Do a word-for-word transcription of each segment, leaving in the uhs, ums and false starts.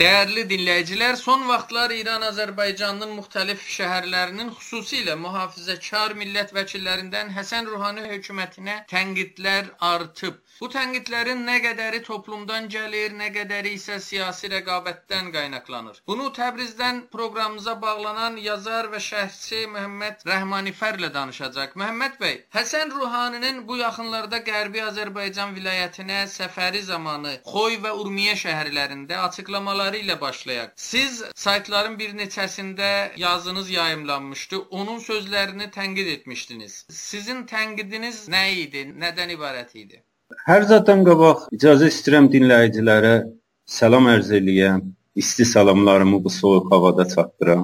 Dəyərli dinləyicilər, son vaxtlar İran-Azərbaycanın müxtəlif şəhərlərinin xüsusilə mühafizəkar millət vəkillərindən Həsən Ruhani hökumətinə tənqidlər artıb. Bu tənqidlərin nə qədəri toplumdan gəlir, nə qədəri isə siyasi rəqabətdən qaynaqlanır. Bunu Təbrizdən proqramımıza bağlanan yazar və şərhçi Məhəmməd Rəhmanifərlə danışacaq. Məhəmməd bəy, Həsən Ruhaninin bu yaxınlarda Qərbi Azərbaycan vilayətinə səfəri zamanı Xoy və Urmiyə şəhərlərində açıqlamalar ilə başlayaq. Siz saytların bir neçəsində yazınız yayımlanmışdı. Onun sözlərini tənqid etmişdiniz. Sizin tənqidiniz nə idi? Nədən ibarət idi? Hər zaten qabaq icazə istəyirəm dinləyicilərə salam ərz eləyəm. İsti salamlarımı bu soyuq havada çatdıram.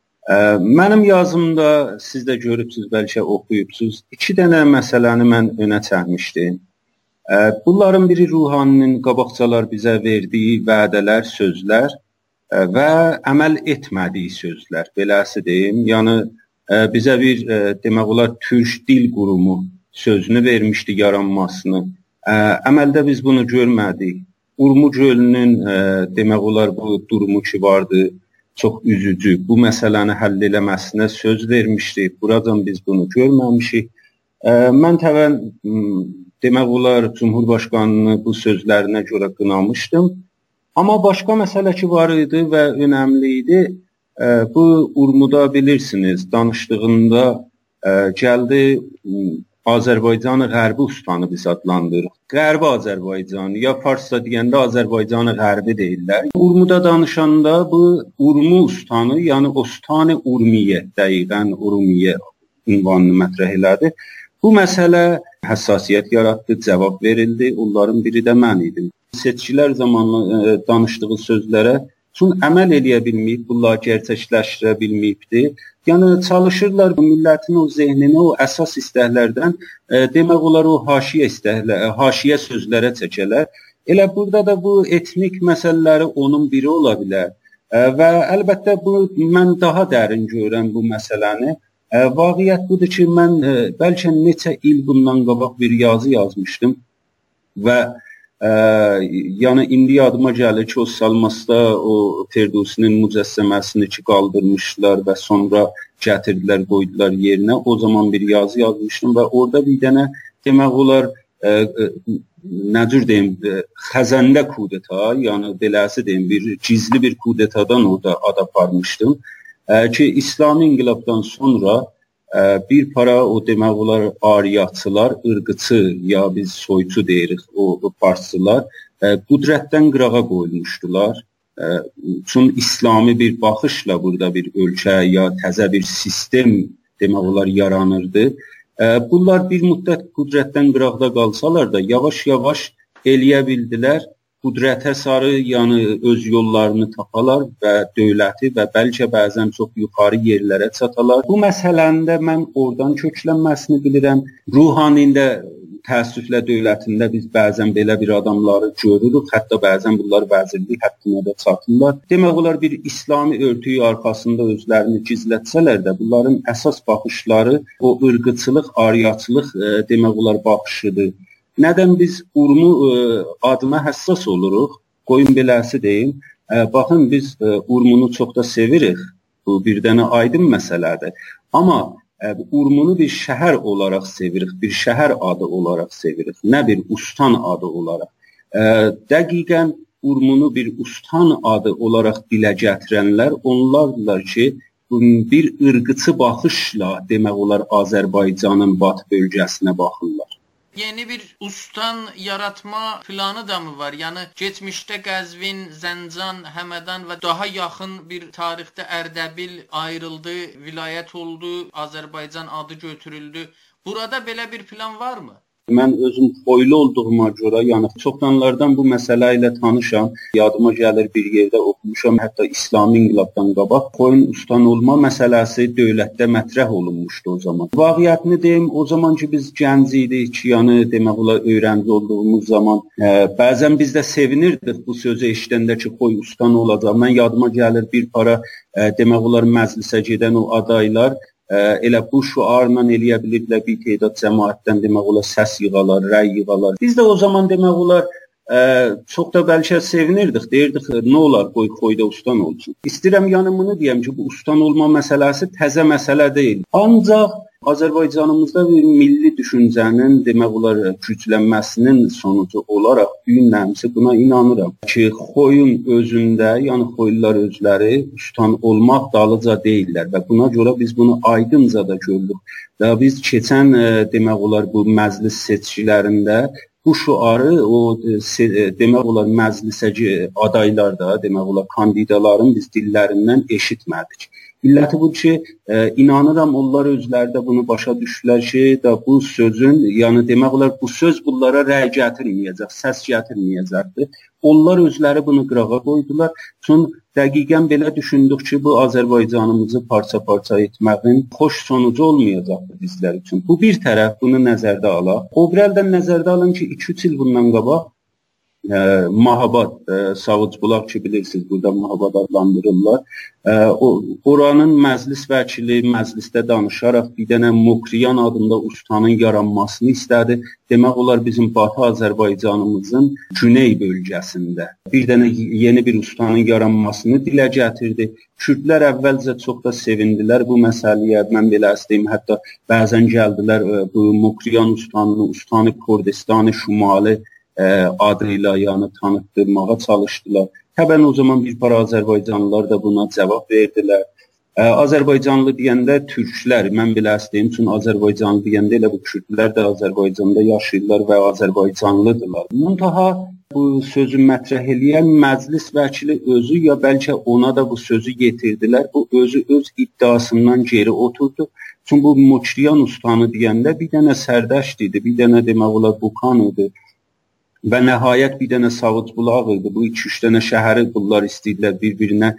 Mənim yazımda siz də görübsünüz, bəlkə oxuyubsünüz. İki dənə məsələni mən önə çəkmişdim. Bunların biri Ruhaninin qabaqcalar bizə verdiyi vədələr, sözlər və əməl etmədiyi sözlər, beləsi deyim. Yəni, bizə bir, demək olar, Türk Dil Qurumu sözünü vermişdi yaranmasını. Əməldə biz bunu görmədik. Urmu gölünün, demək olar, bu durumu ki vardı, çox üzücü. Bu məsələni həll eləməsinə söz vermişdi. Buradan biz bunu görməmişik. Mən təvən demək olar, Cumhurbaşqanını bu sözlərinə görə qınamışdım. Amma başqa məsələ ki var idi və önəmli idi. Bu Urmuda bilirsiniz, danışdığında gəldi Azərbaycanı Qərbi ustanı biz adlandırırıq. Qərbi Azərbaycanı, ya Farsda deyəndə Azərbaycanı Qərbi deyirlər. Urmuda danışanda bu Urmu ustanı, yəni Ostani Urmiyə, dəqiqən Urmiyə ünvanını mətrəh elədi. Bu məsələ həssasiyyət yaratdı, cavab verildi. Onların biri də mən idim. Seçkilər zamanı danışdığı sözlərə üçün əməl eləyə bilməyib, bunları gerçəkləşdirə bilməyibdi. Yəni, çalışırlar millətin o zehnini, o əsas istəklərdən, demək olar, o haşiyə istəklər, haşiyə sözlərə çəkələr. Elə burada da bu etnik məsələləri onun biri ola bilər. Və əlbəttə, bu, mən daha dərin görürəm bu məsələni. Vaqiyyət budur ki, mən bəlkə neçə il bundan qabaq bir yazı yazmışdım və e, yəni indi yadıma gəlir ki, o Salmasda o Ferdusinin mücəssəməsini ki qaldırmışlar və sonra gətirdilər, qoydular yerinə. O zaman bir yazı yazmışdım və orada bir dənə demək olar e, e, nə cür deyim, e, xəzəndə kudeta, yəni beləsi deyim, bir gizli bir kudetadan orada ad aparmışdım. Ki, İslami inqilabdan sonra bir para o demək olar ariyaçılar, ırqıçı ya biz soyçu deyirik o, o farsçılar qudrətdən qırağa qoyulmuşdular. Çünki İslami bir baxışla burada bir ölkə ya təzə bir sistem demək olar yaranırdı. Bunlar bir müddət qudrətdən qıraqda qalsalar da yavaş-yavaş eləyə bildilər. Qudrətə sarı, yəni öz yollarını tapalar və dövləti və bəlkə bəzən çox yuxarı yerlərə çatalar. Bu məsələndə mən oradan köklənməsini bilirəm. Ruhaninin də təəssüflə dövlətində biz bəzən belə bir adamları görürük. Hətta bəzən bunlar vəzirlik həddinə də çatırlar. Demək olar bir İslami örtüyü arxasında özlərini gizlətsələr də bunların əsas baxışları o ırqıçılıq, ariyaçılıq demək olar baxışıdır. Nədən biz Urmu adına həssas oluruq? Qoyun beləsi deyim. Baxın, biz Urmunu çox da sevirik. Bu bir dənə aydın məsələdir. Amma Urmunu bir şəhər olaraq sevirik, bir şəhər adı olaraq sevirik. Nə bir ustan adı olaraq. Dəqiqən Urmunu bir ustan adı olaraq dilə gətirənlər onlardır ki, bir ırqıçı baxışla demək olar Azərbaycanın batı bölgəsinə baxırlar. Yeni bir ustan yaratma planı da mı var? Yəni keçmişdə Qəzvin, Zəncan, Həmədan və daha yaxın bir tarixdə Ərdəbil ayrıldı, vilayət oldu, Azərbaycan adı götürüldü. Burada belə bir plan varmı? Mən özüm Xoylu olduğuma görə, yəni çoxdanlardan bu məsələ ilə tanışam. Yadıma gəlir bir yerdə oxumuşam, hətta İslami inqilabdan qabaq Xoyun ustan olma məsələsi dövlətdə mətrəh olunmuşdu o zaman. Vaqiyyətini deyim, o zaman ki biz gənc idik, yəni demək olar öyrənci olduğumuz zaman ə, bəzən biz də sevinirdik bu sözü eşidəndə ki, Xoy ustan olacaq. Mən yadıma gəlir bir para ə, demək olar məclisə gedən o adaylar elə bu şuarla eləyə bilirdilər bir tədad cəmaətdən demək olar səs yığalar, rəy yığalar. Biz də o zaman demək olar ə, çox da bəlkə sevinirdik, deyirdik, nə olar, qoy Xoyda ustan olsun. İstəyirəm yanımını deyəm ki, bu ustan olma məsələsi təzə məsələ deyil. Ancaq Azərbaycanımızda bir milli düşüncənin demək olar güclənməsinin sonucu olaraq düyünlərimsi buna inanıram ki, Xoyun özündə, yəni Xoylular özləri ustan olmaq dalıca deyirlər və buna görə biz bunu aydınca da gördük. Və biz keçən demək olar bu məclis seçkilərində bu şüarı o demək olar məclisə adaylar da, demək olar kandidaların biz dillərindən eşitmədik. İlləti bu ki, e, inanıram onlar özləri də bunu başa düşdülər ki, da bu sözün, yəni demək olar bu söz bunlara rəy gətirməyəcək, səs gətirməyəcəkdir. Onlar özləri bunu qırağa qoydular. Sonra dəqiqən belə düşündük ki, bu Azərbaycanımızı parça-parça etməyin xoş sonucu olmayacaqdır bizlər üçün. Bu bir tərəf, bunu nəzərdə alaq. O bir əldən nəzərdə alın ki, iki üç il bundan qabaq Ə, Mahabad, ə, Savuz Bulaq ki, bilirsiniz, burada Mahabad adlandırırlar. Ə, o, oranın məclis vəkili məclisdə danışaraq bir dənə Mokriyan adında ustanın yaranmasını istədi. Demək olar bizim Batı Azərbaycanımızın güney bölgəsində bir dənə yeni bir ustanın yaranmasını dilə gətirdi. Kürdlər əvvəlcə çox da sevindilər bu məsələyə. Mən belə istəyim, hətta bəzən gəldilər ə, bu Mokriyan ustanını, ustanı Kurdistani Şumali adıyla yəni tanıtdırmağa çalışdılar. Təbən o zaman bir para Azərbaycanlılar da buna cavab verdilər. Azərbaycanlı deyəndə türklər, mən belə istəyim, çünki Azərbaycanlı deyəndə elə bu kürdlər də Azərbaycanda yaşayırlar və Azərbaycanlıdırlar. Muntaha bu sözü mətrəh eləyən məclis vəkili özü ya bəlkə ona da bu sözü yetirdilər. Bu özü öz iddiasından geri oturdu. Çünki bu Mokriyan ustanı deyəndə bir dənə sərdəşd idi, bir dənə demək olar Bukan idi. Və nəhayət bir dənə Savuz Bulaq idi. Bu iki üç dənə şəhəri bunlar istəyirlər bir-birinə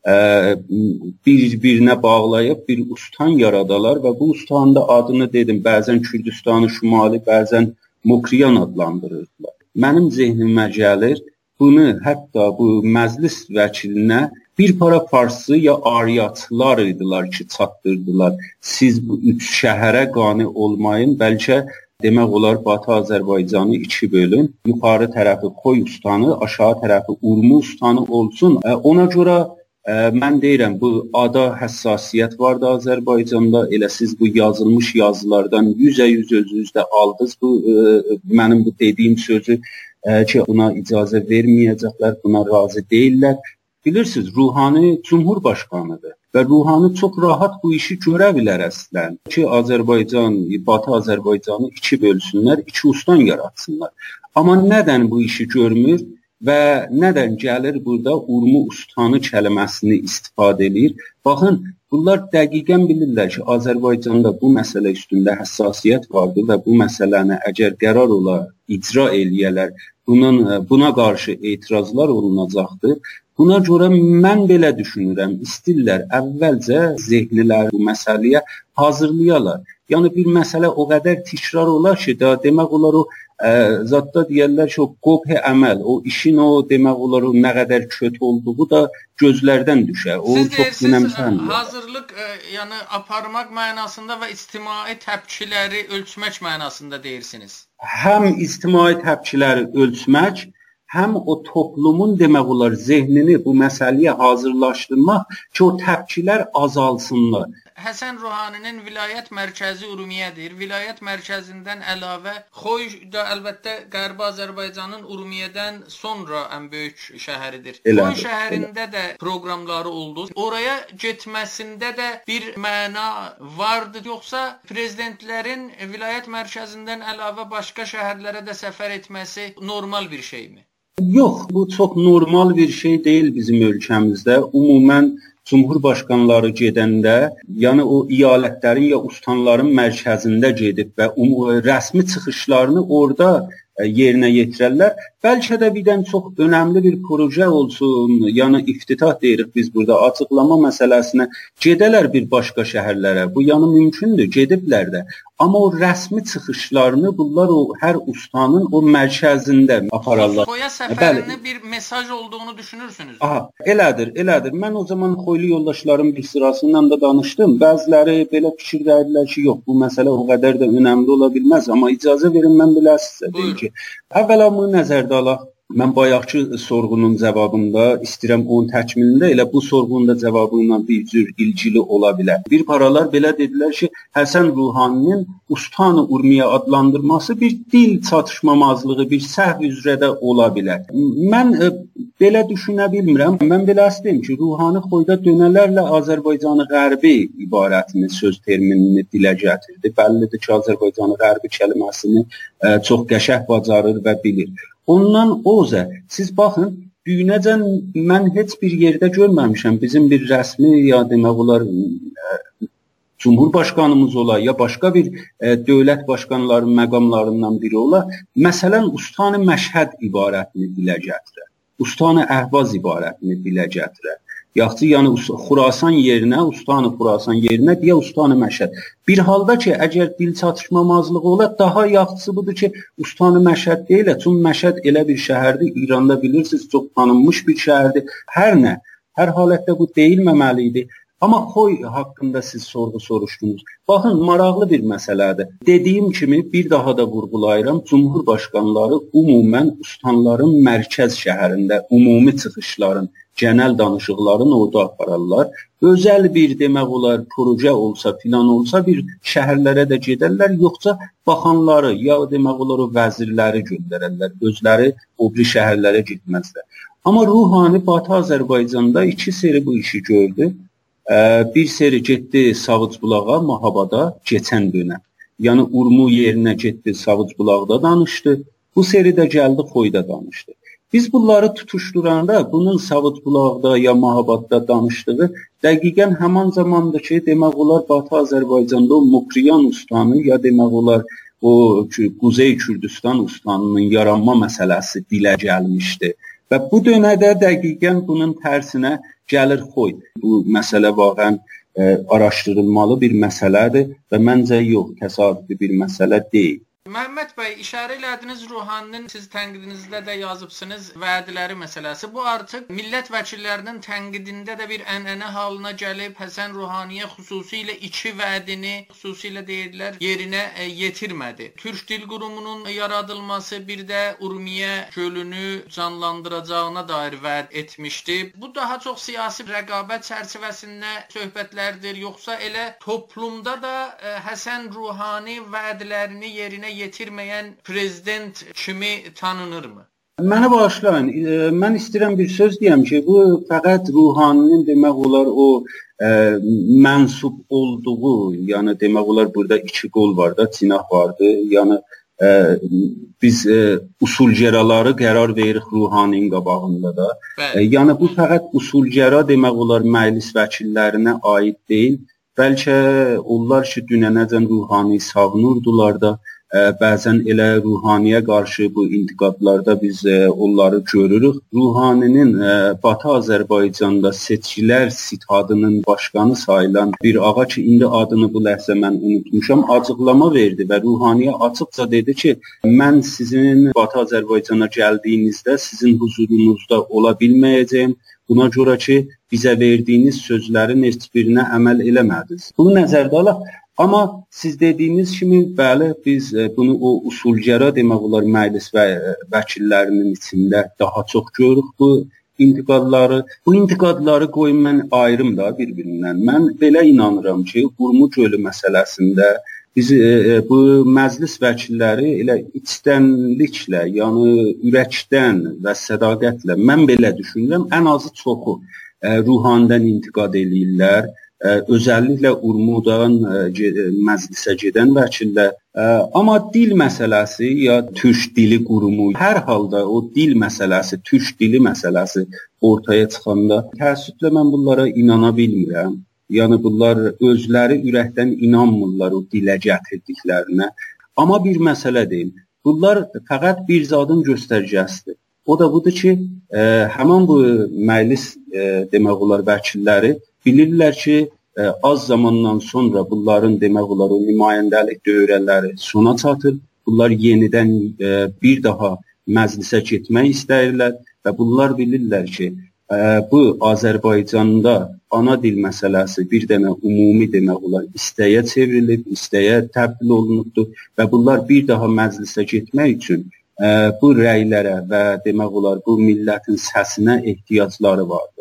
bir-birinə bağlayıb bir ustan yaradalar və bu ustanın da adını dedim, bəzən Kürdistanı Şumali, bəzən Mokriyan adlandırırdılar. Mənim zehnimə gəlir, bunu hətta bu məclis vəkilinə bir para farslı ya ariyatlar idilar ki, çatdırdılar. Siz bu üç şəhərə qane olmayın, bəlkə demək olar Batı Azərbaycanı iki bölün, yuxarı tərəfi Xoy ustanı, aşağı tərəfi Urmu ustanı olsun. Ona görə ə, mən deyirəm, bu ada həssasiyyət vardı Azərbaycanda, elə siz bu yazılmış yazılardan yüzə yüz özünüzdə aldınız. Bu, ə, mənim bu dediyim sözü ə, ki, buna icazə verməyəcəklər, buna razı deyirlər. Bilirsiniz, Ruhani Cumhurbaşqanıdır və Ruhani çox rahat bu işi görə bilər əslən ki, Azərbaycan, Batı Azərbaycanı iki bölsünlər, iki ustan yaratsınlar. Amma nədən bu işi görmür və nədən gəlir burada Urmu ustanı kəlməsini istifadə edir? Baxın, bunlar dəqiqən bilirlər ki, Azərbaycanda bu məsələ üstündə həssasiyyət vardır və bu məsələni əgər qərar ola icra eləyələr, bunun, buna qarşı etirazlar olunacaqdır. Buna görə mən belə düşünürəm, istəyirlər əvvəlcə zehniləri bu məsələyə hazırlayalar. Yəni bir məsələ o qədər təkrar olar ki, da demək olar o ə, zətdə deyərlər ki, o qobh əməl, o işin o demək olar o nə qədər kötü olduğu da gözlərdən düşər. O Siz çox önəmsəndir. Hazırlıq ə, yəni aparmaq mənasında və ictimai təpkiləri ölçmək mənasında deyirsiniz. Həm ictimai təpkiləri ölçmək, həm o toplumun demək olar zehnini bu məsələyə hazırlaşdırmaq ki, o təpkilər azalsınlar. Həsən Ruhaninin vilayət mərkəzi Urmiyədir. Vilayət mərkəzindən əlavə Xoy da əlbəttə Qərbi Azərbaycanın Urmiyədən sonra ən böyük şəhəridir. Elə, Xoy şəhərində elə. də proqramları oldu. Oraya getməsində də bir məna vardı, yoxsa prezidentlərin vilayət mərkəzindən əlavə başqa şəhərlərə də səfər etməsi normal bir şeymi? Yox, bu çox normal bir şey deyil bizim ölkəmizdə. Ümumən Cumhurbaşqanları gedəndə, yəni o iyalətlərin ya ustanların mərkəzində gedib və rəsmi çıxışlarını orada yerinə yetirərlər. Bəlkə də birdən çox önəmli bir proje olsun, yəni iftitah deyirik biz burada, açıqlama məsələsinə gedələr bir başqa şəhərlərə. Bu yəni mümkündür, gediblər də. Amma o rəsmi çıxışlarını bunlar o hər ustanın o mərkəzində apararlar. Xoya səfərinin bir mesaj olduğunu düşünürsünüz? Aha, elədir, elədir. Mən o zaman Xoylu yoldaşlarım bir sırasından da danışdım. Bəziləri belə fikir verdilər ki, yox, bu məsələ o qədər də önəmli ola bilməz. Amma icazə verin, mən belə sizə deyim ki, əvvəla bunu nəzərdə alaq. Mən bayaqçı sorğunun cavabında istəyirəm onun təkmilində elə bu sorğunun da cavabı ilə bir cür ilgili ola bilər. Bir paralar belə dedilər ki, Həsən Ruhaninin Ustan-ı Urmiya adlandırması bir dil çatışmamazlığı, bir səhv üzrə də ola bilər. Mən e, belə düşünə bilmirəm. Mən belə istəyim ki, Ruhani xoyda dönələrlə Azərbaycanı Qərbi ibarətini, söz terminini dilə gətirdi. Bəllidir ki, Azərbaycanı Qərbi kəliməsini e, çox qəşəng bacarır və bilir. Ondan oza, siz baxın, düyünəcən mən heç bir yerdə görməmişəm. Bizim bir rəsmi ya demək olar e, Cumhurbaşqanımız ola ya başqa bir e, dövlət başqanlarının məqamlarından biri ola. Məsələn, Ustan-ı Məşhəd ibarətini dilə gətirər. Ustan-ı Əhvaz ibarətini dilə gətirər. Yaxşı, yəni Xurasan yerinə, Ustan-ı Xurasan yerinə deyə Ustan-ı Məşhəd. Bir halda ki, əgər dil çatışmamazlığı ola, daha yaxşısı budur ki, Ustan-ı Məşhəd deyil, çünki Məşhəd elə bir şəhərdir, İranda bilirsiniz, çox tanınmış bir şəhərdir. Hər nə, hər halətdə bu deyilməməlidir. Amma xoy haqqında siz sorğu soruşdunuz. Baxın, maraqlı bir məsələdir. Dediyim kimi, bir daha da vurğulayıram, Cumhurbaşqanları umumən Ustanların mərkəz şəhərində, ümumi çıxışların, genel danışıqların orada apararlar. Özel bir demək olar, proje olsa, plan olsa bir şəhərlərə də gedərlər, yoxsa baxanları, ya demək olar o vəzirləri göndərərlər, özləri o bir şəhərlərə getməzlər. Amma Ruhani Batı Azərbaycanda iki seri bu işi gördü. Bir seri getdi Savıcbulağa, Mahabada keçən dönəm. Yəni Urmu yerinə getdi Savıcbulaqda danışdı. Bu seri də gəldi Xoyda danışdı. Biz bunları tutuşduranda bunun Savıcbulaqda ya Mahabadda danışdığı dəqiqən həman zamanda ki, demək olar Batı Azərbaycanda o Mukriyan ustanı ya demək olar o Quzey Kürdistan ustanının yaranma məsələsi dilə gəlmişdi. Və bu dönədə dəqiqən bunun tərsinə gəlir Xoy. Bu məsələ vaqən e, araşdırılmalı bir məsələdir və məncə yox, təsadüfi bir məsələ deyil. Məhəmməd bəy, işarə elədiniz Ruhaninin, siz tənqidinizdə də yazıbsınız, vədləri məsələsi. Bu artıq millət vəkillərinin tənqidində də bir ənənə halına gəlib, Həsən Ruhaniyə xüsusilə iki vədini, xüsusilə deyirlər, yerinə e, yetirmədi. Türk Dil Qurumunun yaradılması, bir də Urmiyə gölünü canlandıracağına dair vəd etmişdi. Bu daha çox siyasi rəqabət çərçivəsində söhbətlərdir, yoxsa elə toplumda da e, Həsən Ruhani vədlərini yerinə yetirməyən prezident kimi tanınırmı? Mənə bağışlayın, mən istəyirəm bir söz deyəm ki, bu fəqət Ruhaninin demək olar o e, mənsub olduğu, yəni demək olar burada iki qol var da, cinah vardı, yəni e, biz e, usulgəraları qərar veririk Ruhaninin qabağında da. E, yəni bu fəqət usulgəra demək olar məclis vəkillərinə aid deyil, bəlkə onlar ki, dünənəcən Ruhani savunurdular da, bəzən elə Ruhaniyə qarşı bu intiqadlarda biz e, onları görürük. Ruhaninin e, Batı Azərbaycanda seçkilər sitadının başqanı sayılan bir ağa ki, indi adını bu ləhzə mən unutmuşam, açıqlama verdi və Ruhaniyə açıqca dedi ki, mən sizin Batı Azərbaycana gəldiyinizdə sizin huzurunuzda ola bilməyəcəyim. Buna görə ki, bizə verdiyiniz sözlərin heç birinə əməl eləmədiniz. Bunu nəzərdə alaq. Amma siz dediyiniz kimi, bəli, biz bunu o usulgəra demək olar məclis və vəkillərinin içində daha çox görürük bu intiqadları. Bu intiqadları qoyun mən ayrım da bir-birindən. Mən belə inanıram ki, Urmu gölü məsələsində biz e, bu məclis vəkilləri elə içdənliklə, yəni ürəkdən və sədaqətlə, mən belə düşünürəm, ən azı çoxu e, Ruhanidən intiqad eləyirlər. Özəlliklə Urmudan məclisə gedən vəkillər. Amma dil məsələsi ya Türk Dili Qurumu, hər halda o dil məsələsi, Türk dili məsələsi ortaya çıxanda təəssüflə mən bunlara inana bilmirəm. Yəni bunlar özləri ürəkdən inanmırlar o dilə gətirdiklərinə. Amma bir məsələ deyim, bunlar fəqət bir zadın göstərgəsidir. O da budur ki, həmin bu məclis demək olar vəkilləri bilirlər ki, az zamandan sonra bunların demək olar o nümayəndəlik dövrələri sona çatır. Bunlar yenidən bir daha məclisə getmək istəyirlər və bunlar bilirlər ki, bu Azərbaycanda ana dil məsələsi bir dənə ümumi demək olar istəyə çevrilib, istəyə təbdil olunubdur və bunlar bir daha məclisə getmək üçün bu rəylərə və demək olar bu millətin səsinə ehtiyacları var.